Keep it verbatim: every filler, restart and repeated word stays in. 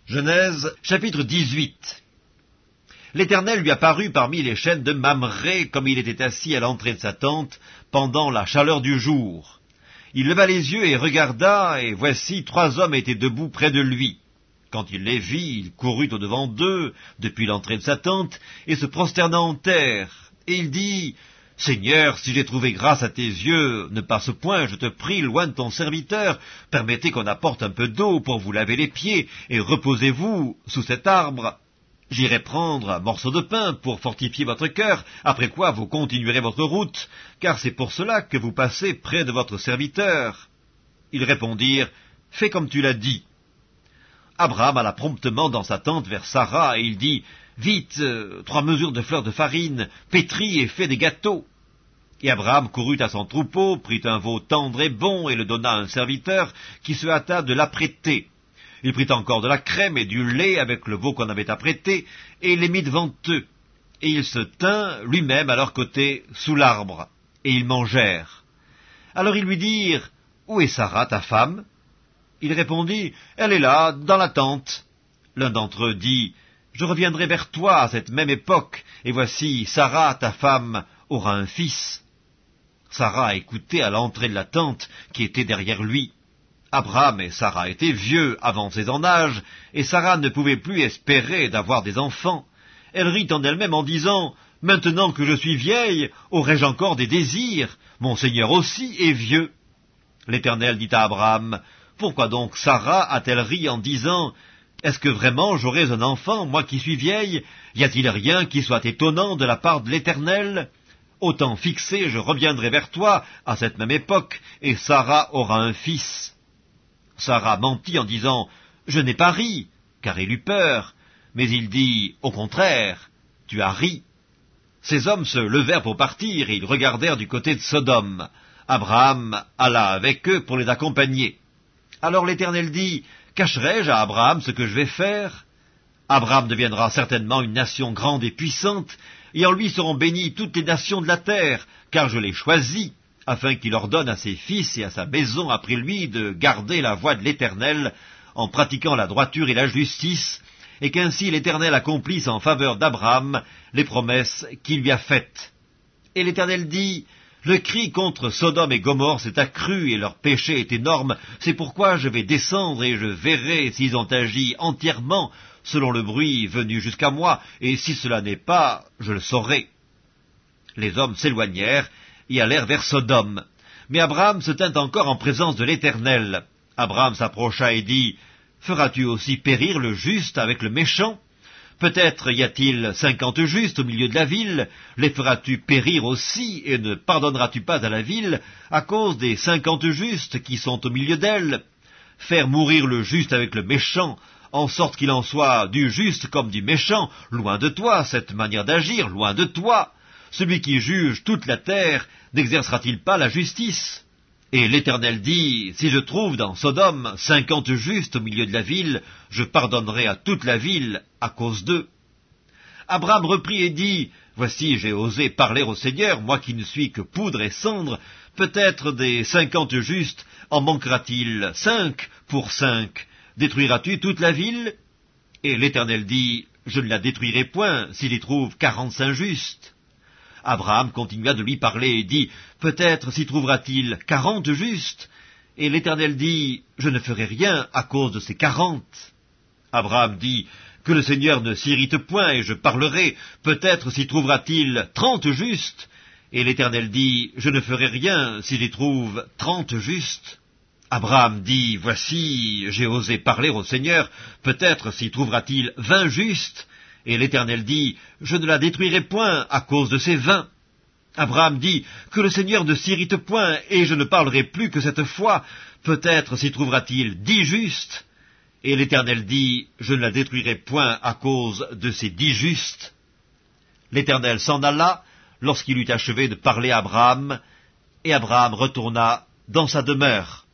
Genèse, chapitre dix-huit. L'Éternel lui apparut parmi les chênes de Mamré, comme il était assis à l'entrée de sa tente, pendant la chaleur du jour. Il leva les yeux et regarda, et voici, trois hommes étaient debout près de lui. Quand il les vit, il courut au-devant d'eux, depuis l'entrée de sa tente, et se prosterna en terre. Et il dit, « Seigneur, si j'ai trouvé grâce à tes yeux, ne passe point, je te prie, loin de ton serviteur. Permettez qu'on apporte un peu d'eau pour vous laver les pieds, et reposez-vous sous cet arbre. J'irai prendre un morceau de pain pour fortifier votre cœur, après quoi vous continuerez votre route, car c'est pour cela que vous passez près de votre serviteur. » Ils répondirent, « Fais comme tu l'as dit. » Abraham alla promptement dans sa tente vers Sarah, et il dit, « Vite, euh, trois mesures de fleurs de farine, pétris et fais des gâteaux. » Et Abraham courut à son troupeau, prit un veau tendre et bon, et le donna à un serviteur, qui se hâta de l'apprêter. Il prit encore de la crème et du lait avec le veau qu'on avait apprêté, et il les mit devant eux. Et il se tint lui-même à leur côté, sous l'arbre, et ils mangèrent. Alors ils lui dirent, « Où est Sarah, ta femme ?» Il répondit, « Elle est là, dans la tente. » L'un d'entre eux dit, « Je reviendrai vers toi à cette même époque, et voici, Sarah, ta femme, aura un fils. » Sarah écoutait à l'entrée de la tente qui était derrière lui. Abraham et Sarah étaient vieux, avancés en âge, et Sarah ne pouvait plus espérer d'avoir des enfants. Elle rit en elle-même en disant, « Maintenant que je suis vieille, aurai-je encore des désirs? Mon Seigneur aussi est vieux. » L'Éternel dit à Abraham, « Pourquoi donc Sarah a-t-elle ri en disant, « Est-ce que vraiment j'aurai un enfant, moi qui suis vieille? Y a-t-il rien qui soit étonnant de la part de l'Éternel? Au temps fixé, je reviendrai vers toi à cette même époque, et Sarah aura un fils. » Sarah mentit en disant, « Je n'ai pas ri, car elle eut peur. » Mais il dit, « Au contraire, tu as ri. » Ces hommes se levèrent pour partir, et ils regardèrent du côté de Sodome. Abraham alla avec eux pour les accompagner. Alors l'Éternel dit, « Cacherai-je à Abraham ce que je vais faire? Abraham deviendra certainement une nation grande et puissante, et en lui seront bénies toutes les nations de la terre, car je l'ai choisi, afin qu'il ordonne à ses fils et à sa maison après lui de garder la voie de l'Éternel, en pratiquant la droiture et la justice, et qu'ainsi l'Éternel accomplisse en faveur d'Abraham les promesses qu'il lui a faites. » Et l'Éternel dit, « Le cri contre Sodome et Gomorrhe s'est accru, et leur péché est énorme. C'est pourquoi je vais descendre, et je verrai s'ils ont agi entièrement selon le bruit venu jusqu'à moi, et si cela n'est pas, je le saurai. » Les hommes s'éloignèrent, et allèrent vers Sodome. Mais Abraham se tint encore en présence de l'Éternel. Abraham s'approcha et dit, « Feras-tu aussi périr le juste avec le méchant? Peut-être y a-t-il cinquante justes au milieu de la ville, les feras-tu périr aussi, et ne pardonneras-tu pas à la ville à cause des cinquante justes qui sont au milieu d'elle? Faire mourir le juste avec le méchant, en sorte qu'il en soit du juste comme du méchant, loin de toi, cette manière d'agir, loin de toi. Celui qui juge toute la terre, n'exercera-t-il pas la justice? » Et l'Éternel dit, « Si je trouve dans Sodome cinquante justes au milieu de la ville, je pardonnerai à toute la ville à cause d'eux. » Abraham reprit et dit, « Voici, j'ai osé parler au Seigneur, moi qui ne suis que poudre et cendre. Peut-être des cinquante justes en manquera-t-il cinq pour cinq? Détruiras-tu toute la ville? » Et l'Éternel dit, « Je ne la détruirai point s'il y trouve quarante-cinq justes. » Abraham continua de lui parler et dit, « Peut-être s'y trouvera-t-il quarante justes? » Et l'Éternel dit, « Je ne ferai rien à cause de ces quarante. » Abraham dit, « Que le Seigneur ne s'irrite point, et je parlerai. Peut-être s'y trouvera-t-il trente justes? » Et l'Éternel dit, « Je ne ferai rien si j'y trouve trente justes. » Abraham dit, « Voici, j'ai osé parler au Seigneur. Peut-être s'y trouvera-t-il vingt justes? » Et l'Éternel dit, « Je ne la détruirai point à cause de ces vingt. » Abraham dit, « Que le Seigneur ne s'irrite point, et je ne parlerai plus que cette fois. Peut-être s'y trouvera-t-il dix justes? » Et l'Éternel dit, « Je ne la détruirai point à cause de ces dix justes. » L'Éternel s'en alla lorsqu'il eut achevé de parler à Abraham, et Abraham retourna dans sa demeure.